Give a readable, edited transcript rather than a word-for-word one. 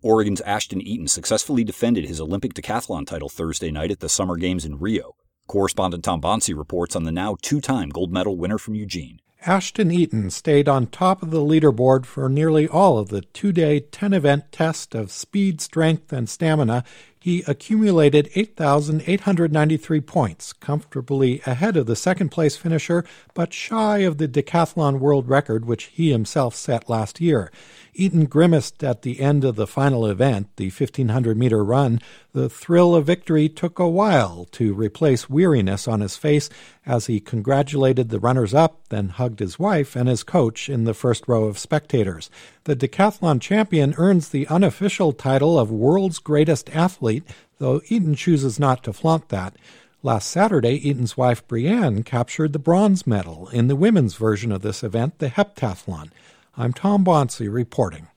Oregon's Ashton Eaton successfully defended his Olympic decathlon title Thursday night at the Summer Games in Rio. Correspondent Tom Bonsi reports on the now two-time gold medal winner from Eugene. Ashton Eaton stayed on top of the leaderboard for nearly all of the two-day 10-event test of speed, strength, and stamina. He accumulated 8,893 points, comfortably ahead of the second-place finisher, but shy of the decathlon world record, which he himself set last year. Eaton grimaced at the end of the final event, the 1,500-meter run. The thrill of victory took a while to replace weariness on his face as he congratulated the runners-up, then hugged his wife and his coach in the first row of spectators. The decathlon champion earns the unofficial title of world's greatest athlete, though Eaton chooses not to flaunt that. Last Saturday, Eaton's wife Brianne captured the bronze medal in the women's version of this event, the heptathlon. I'm Tom Bonsi reporting.